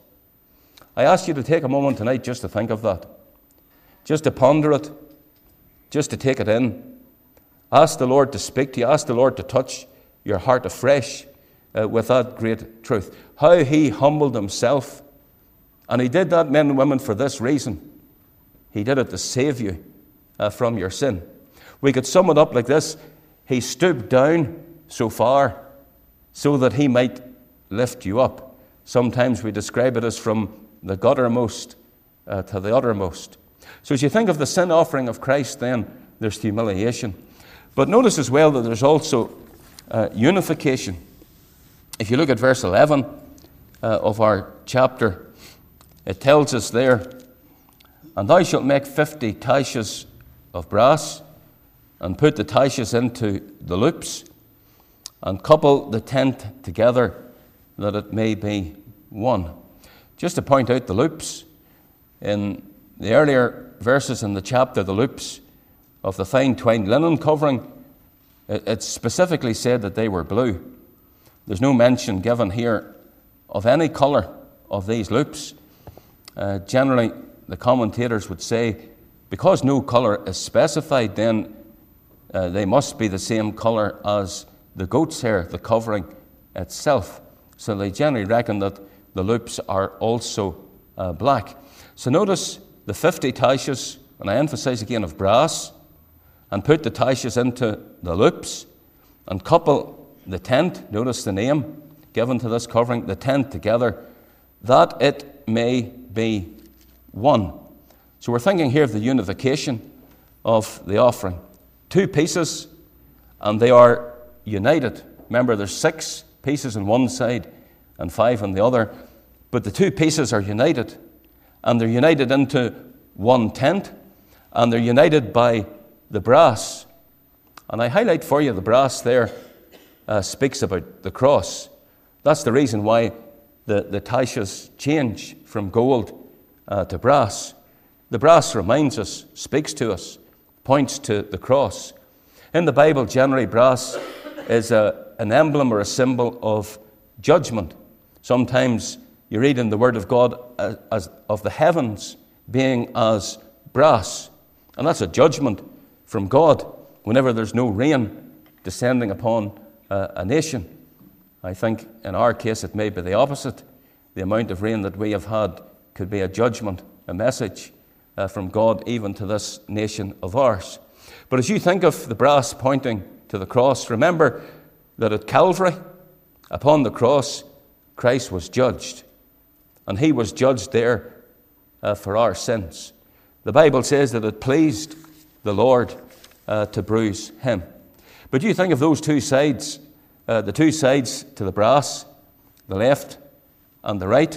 I ask you to take a moment tonight just to think of that. Just to ponder it. Just to take it in. Ask the Lord to speak to you. Ask the Lord to touch your heart afresh uh, with that great truth. How he humbled himself. And he did that, men and women, for this reason. He did it to save you uh, from your sin. We could sum it up like this. He stooped down so far so that he might lift you up. Sometimes we describe it as from the guttermost uh, to the uttermost. So as you think of the sin offering of Christ, then there's humiliation. But notice as well that there's also uh, unification. If you look at verse eleven uh, of our chapter, it tells us there And thou shalt make fifty taches of brass, and put the taches into the loops, and couple the tent together, that it may be one. Just to point out the loops, in the earlier verses in the chapter, the loops of the fine twined linen covering, it's specifically said that they were blue. There's no mention given here of any colour of these loops. Uh, generally, the commentators would say, because no colour is specified, then uh, they must be the same colour as the goat's hair, the covering itself. So they generally reckon that the loops are also uh, black. So notice the fifty taches, and I emphasize again, of brass, and put the taches into the loops, and couple the tent, notice the name given to this covering, the tent together, that it may be one. So we're thinking here of the unification of the offering. Two pieces, and they are united. Remember, there's six pieces on one side and five on the other, but the two pieces are united, and they're united into one tent, and they're united by the brass. And I highlight for you the brass there uh, speaks about the cross. That's the reason why the, the taches change from gold uh, to brass. The brass reminds us, speaks to us, points to the cross. In the Bible, generally, brass is a, an emblem or a symbol of judgment. Sometimes you read in the Word of God as, as of the heavens being as brass, and that's a judgment from God whenever there's no rain descending upon uh, a nation. I think in our case it may be the opposite. The amount of rain that we have had could be a judgment, a message uh, from God even to this nation of ours. But as you think of the brass pointing to the cross, remember that at Calvary, upon the cross, Christ was judged. And he was judged there uh, for our sins. The Bible says that it pleased the Lord uh, to bruise him. But you think of those two sides, uh, the two sides to the brass, the left and the right.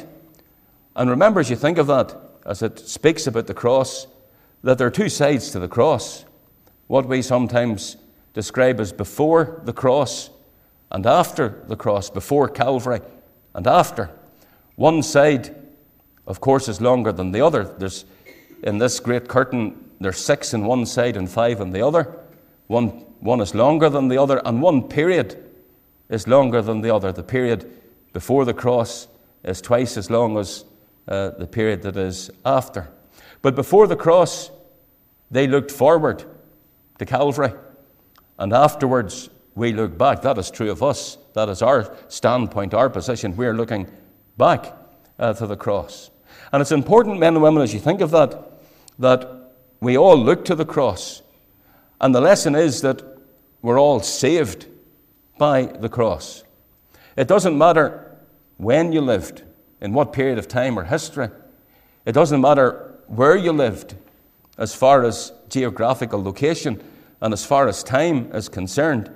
And remember, as you think of that, as it speaks about the cross, that there are two sides to the cross. What we sometimes describe as before the cross and after the cross, before Calvary and after. One side, of course, is longer than the other. There's, in this great curtain, there's six on one side and five on the other. One, one is longer than the other, and one period is longer than the other. The period before the cross is twice as long as uh, the period that is after. But before the cross, they looked forward to Calvary, and afterwards we look back. That is true of us. That is our standpoint, our position. We're looking back uh, to the cross. And it's important, men and women, as you think of that, that we all look to the cross. And the lesson is that we're all saved by the cross. It doesn't matter when you lived, in what period of time or history. It doesn't matter where you lived as far as geographical location and as far as time is concerned.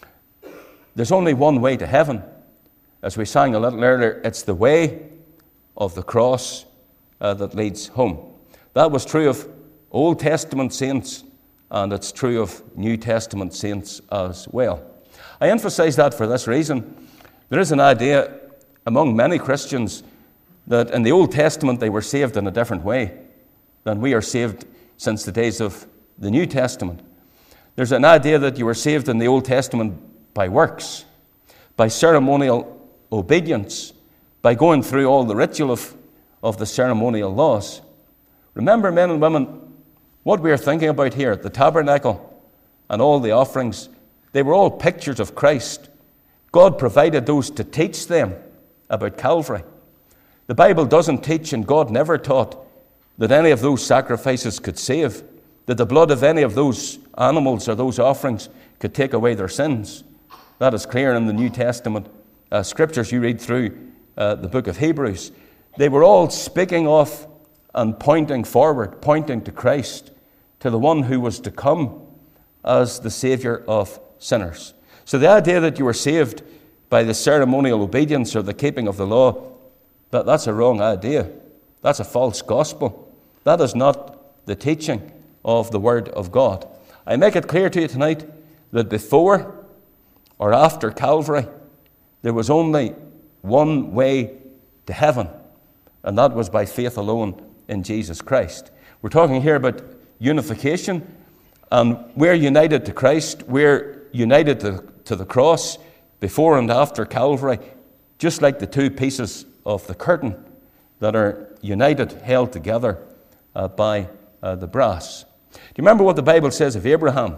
There's only one way to heaven. As we sang a little earlier, it's the way of the cross uh, that leads home. That was true of Old Testament saints, and it's true of New Testament saints as well. I emphasize that for this reason. There is an idea among many Christians that in the Old Testament they were saved in a different way than we are saved since the days of the New Testament. There's an idea that you were saved in the Old Testament by works, by ceremonial obedience, by going through all the ritual of, of the ceremonial laws. Remember, men and women, what we are thinking about here, the tabernacle and all the offerings, they were all pictures of Christ. God provided those to teach them about Calvary. The Bible doesn't teach, and God never taught, that any of those sacrifices could save, that the blood of any of those animals or those offerings could take away their sins. That is clear in the New Testament uh, scriptures. You read through uh, the book of Hebrews. They were all speaking of and pointing forward, pointing to Christ, to the one who was to come as the Savior of sinners. So the idea that you were saved by the ceremonial obedience or the keeping of the law, that, that's a wrong idea. That's a false gospel. That is not the teaching of the Word of God. I make it clear to you tonight that before or after Calvary, there was only one way to heaven, and that was by faith alone in Jesus Christ. We're talking here about unification, and we're united to Christ. We're united to, to the cross before and after Calvary, just like the two pieces of the curtain that are united, held together uh, by uh, the brass. Do you remember what the Bible says of Abraham?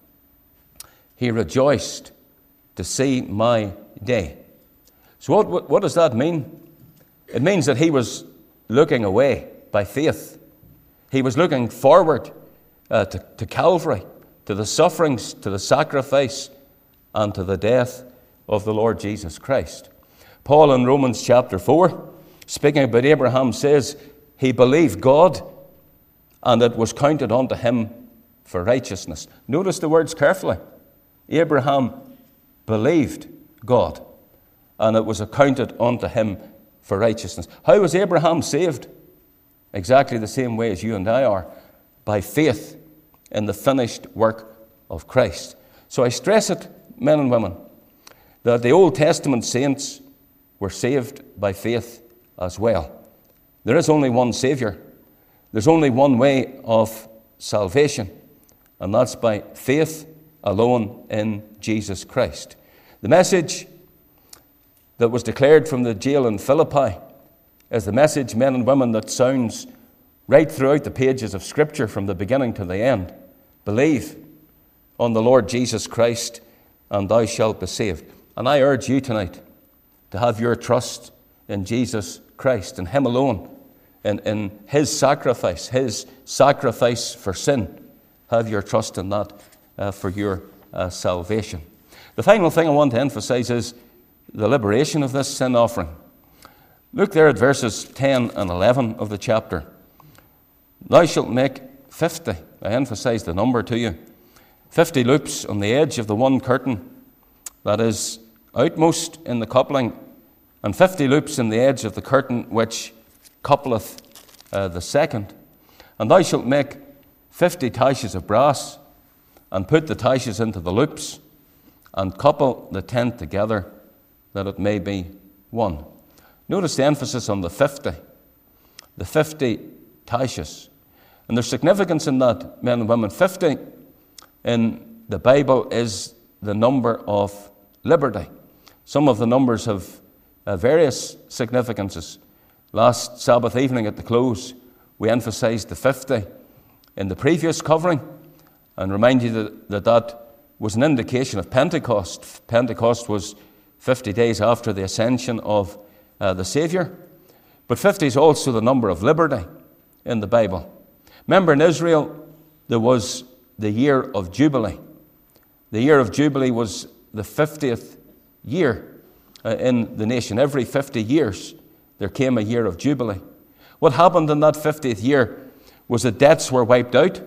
He rejoiced to see my day. So what, what, what does that mean? It means that he was looking away by faith. He was looking forward uh, to, to Calvary, to the sufferings, to the sacrifice, and to the death of the Lord Jesus Christ. Paul in Romans chapter four, speaking about Abraham, says he believed God, and it was counted unto him for righteousness. Notice the words carefully. Abraham believed God, and it was accounted unto him for righteousness. How was Abraham saved? Exactly the same way as you and I are, by faith in the finished work of Christ. So I stress it, men and women, that the Old Testament saints were saved by faith as well. There is only one Savior. There's only one way of salvation, and that's by faith alone in Jesus Christ. The message that was declared from the jail in Philippi is the message, men and women, that sounds right throughout the pages of Scripture from the beginning to the end. Believe on the Lord Jesus Christ, and thou shalt be saved. And I urge you tonight to have your trust in Jesus Christ, in Him alone, in, in His sacrifice, His sacrifice for sin. Have your trust in that uh, for your uh, salvation. The final thing I want to emphasize is the liberation of this sin offering. Look there at verses ten and eleven of the chapter. Thou shalt make fifty, I emphasize the number to you, fifty loops on the edge of the one curtain that is outmost in the coupling, and fifty loops in the edge of the curtain which coupleth uh, the second. And thou shalt make fifty taches of brass, and put the taches into the loops, and couple the tent together, that it may be one. Notice the emphasis on the fifty. The fifty taches. And there's significance in that, men and women. fifty in the Bible is the number of liberty. Some of the numbers have uh, various significances. Last Sabbath evening at the close, we emphasized the fifty in the previous covering, and remind you that that, that was an indication of Pentecost. Pentecost was fifty days after the ascension of uh, the Savior. But fifty is also the number of liberty in the Bible. Remember, in Israel, there was the year of Jubilee. The year of Jubilee was the fiftieth year uh, in the nation. Every fifty years, there came a year of Jubilee. What happened in that fiftieth year was that debts were wiped out,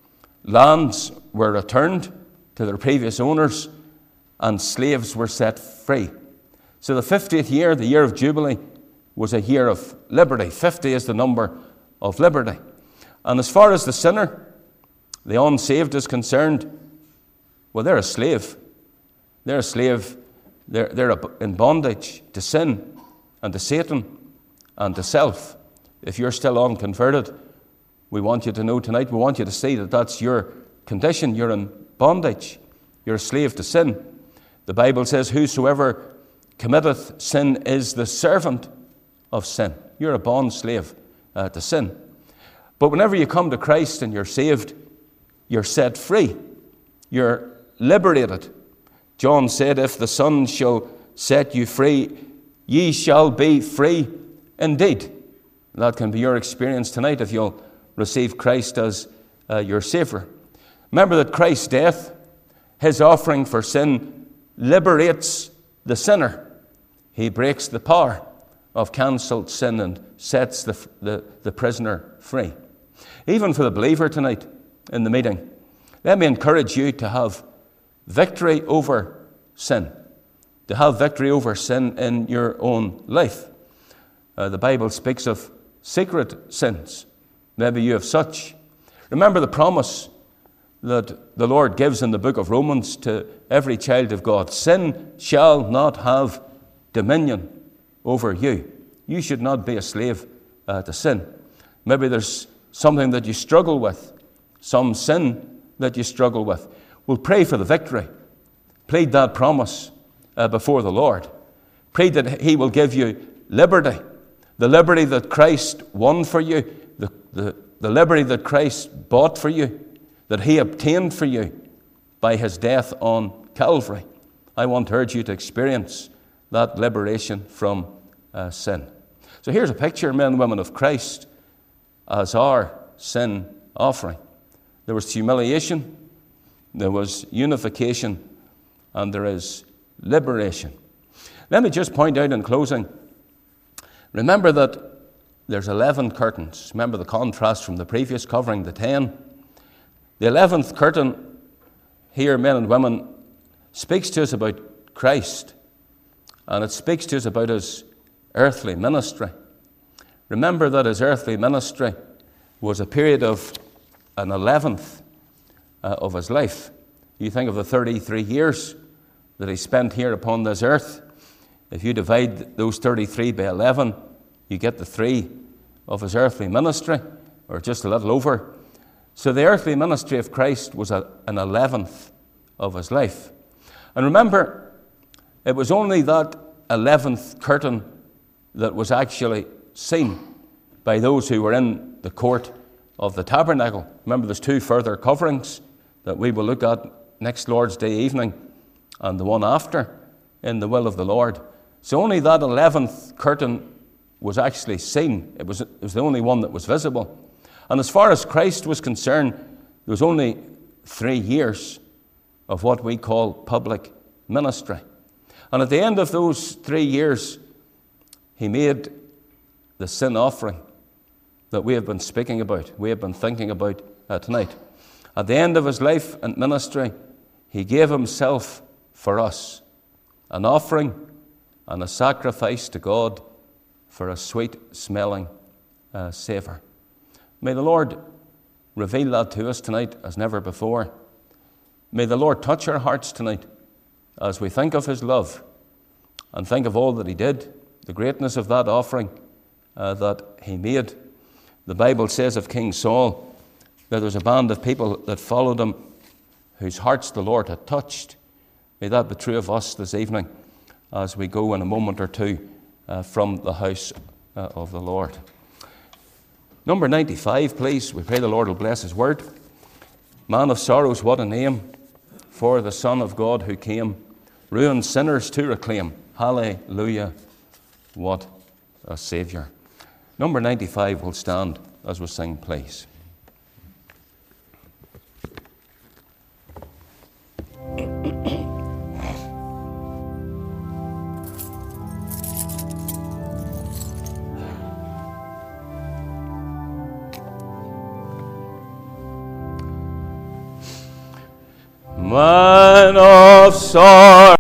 lands were returned to their previous owners, and slaves were set free. So the fiftieth year, the year of Jubilee, was a year of liberty. fifty is the number of liberty. And as far as the sinner, the unsaved, is concerned, well, they're a slave. They're a slave. They're, they're in bondage to sin and to Satan and to self. If you're still unconverted, we want you to know tonight, we want you to see that that's your condition. You're in bondage. You're a slave to sin. The Bible says, whosoever committeth sin is the servant of sin. You're a bond slave uh, to sin. But whenever you come to Christ and you're saved, you're set free. You're liberated. John said, if the Son shall set you free, ye shall be free indeed. That can be your experience tonight if you'll receive Christ as uh, your Savior. Remember that Christ's death, His offering for sin, liberates the sinner. He breaks the power of cancelled sin and sets the, the, the prisoner free. Even for the believer tonight in the meeting, let me encourage you to have victory over sin, to have victory over sin in your own life. Uh, the Bible speaks of secret sins, Maybe you have such. Remember the promise that the Lord gives in the book of Romans to every child of God. Sin shall not have dominion over you. You should not be a slave uh, to sin. Maybe there's something that you struggle with, some sin that you struggle with. Well, pray for the victory. Plead that promise uh, before the Lord. Pray that He will give you liberty, the liberty that Christ won for you, the, the, the liberty that Christ bought for you, that He obtained for you by His death on Calvary. I want to urge you to experience that liberation from uh, sin. So here's a picture, men and women, of Christ as our sin offering. There was humiliation, there was unification, and there is liberation. Let me just point out in closing, remember that there's eleven curtains. Remember the contrast from the previous covering, the ten. The eleventh curtain here, men and women, speaks to us about Christ, and it speaks to us about His earthly ministry. Remember that His earthly ministry was a period of an eleventh uh, of His life. You think of the thirty-three years that He spent here upon this earth. If you divide those thirty-three by eleven, you get the three of His earthly ministry, or just a little over. So the earthly ministry of Christ was a, an eleventh of His life. And remember, it was only that eleventh curtain that was actually seen by those who were in the court of the tabernacle. Remember, there's two further coverings that we will look at next Lord's Day evening and the one after in the will of the Lord. So only that eleventh curtain was actually seen. It was, it was the only one that was visible. And as far as Christ was concerned, there was only three years of what we call public ministry. And at the end of those three years, He made the sin offering that we have been speaking about, we have been thinking about uh, tonight. At the end of His life and ministry, He gave Himself for us, an offering and a sacrifice to God for a sweet-smelling uh, savour. May the Lord reveal that to us tonight as never before. May the Lord touch our hearts tonight as we think of His love and think of all that He did, the greatness of that offering uh, that He made. The Bible says of King Saul that there was a band of people that followed him whose hearts the Lord had touched. May that be true of us this evening as we go in a moment or two uh, from the house uh, of the Lord. Number ninety-five, please. We pray the Lord will bless His word. Man of sorrows, what a name for the Son of God who came, ruined sinners to reclaim. Hallelujah, what a Saviour. Number ninety-five will stand as we sing, please. Man of sorrow,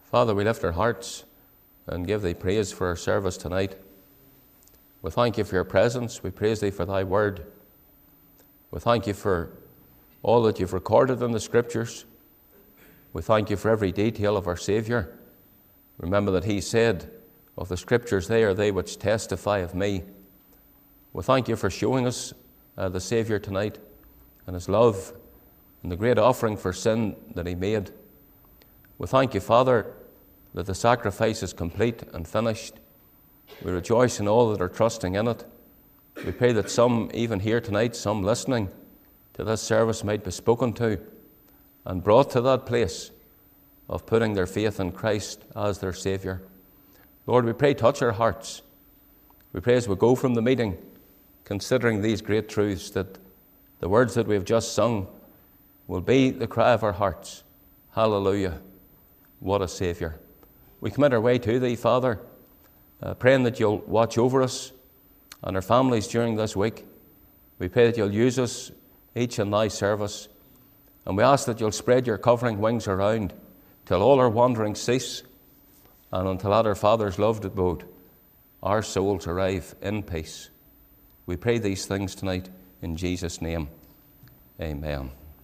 Father, we lift our hearts and give thee praise for our service tonight. We thank you for your presence. We praise thee for thy word. We thank you for all that you've recorded in the Scriptures. We thank you for every detail of our Saviour. Remember that he said, of the Scriptures, they are they which testify of me. We thank you for showing us uh, the Saviour tonight and his love and the great offering for sin that he made. We thank you, Father, that the sacrifice is complete and finished. We rejoice in all that are trusting in it. We pray that some, even here tonight, some listening to this service might be spoken to and brought to that place of putting their faith in Christ as their Saviour. Lord, we pray, touch our hearts. We pray as we go from the meeting, considering these great truths, that the words that we have just sung will be the cry of our hearts. Hallelujah. What a Saviour. We commit our way to thee, Father, uh, praying that you'll watch over us and our families during this week. We pray that you'll use us each in thy service. And we ask that you'll spread your covering wings around till all our wanderings cease, and until at our Father's loved abode, our souls arrive in peace. We pray these things tonight in Jesus' name. Amen.